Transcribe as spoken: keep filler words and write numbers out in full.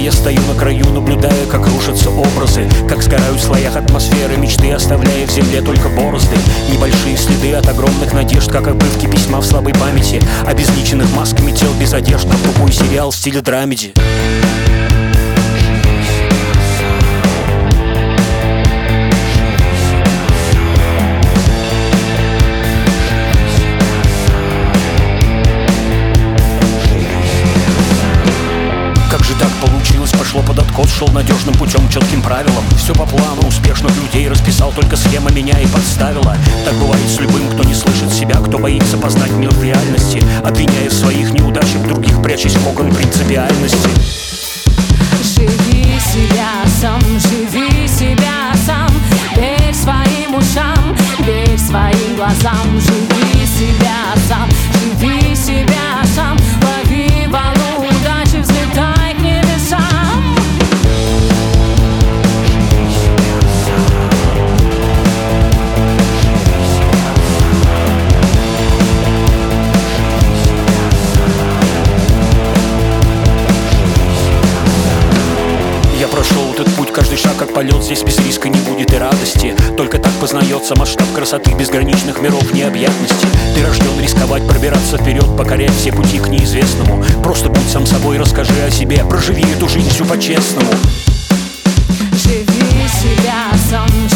я стою на краю, наблюдая, как рушатся образы, как сгорают в слоях атмосферы мечты, оставляя в земле только борозды. Небольшие следы от огромных надежд, как обрывки письма в слабой памяти, обезличенных масками тел без одежд, как тупой сериал в стиле драмеди. Получилось, пошло под откос, шел надежным путем, четким правилам. Все по плану, успешных людей расписал, только схема меня и подставила. Так бывает с любым, кто не слышит себя, кто боится познать мир в реальности, обвиняя в своих неудачах других, прячась в кокон принципиальности. Живи себя сам, живи себя сам, верь своим ушам, верь своим глазам. Живи себя сам, живи себя сам, лови волну удачи, взлетай к небесам. Я прошел этот путь, каждый шаг как полет, здесь без риска не будет и радости. Только так познается масштаб красоты безграничных миров необъятности. Ты рожден рисковать, пробираться вперед, покорять все пути к неизвестному. Просто будь сам собой, расскажи о себе, проживи эту жизнь всю по-честному. Живи себя сам.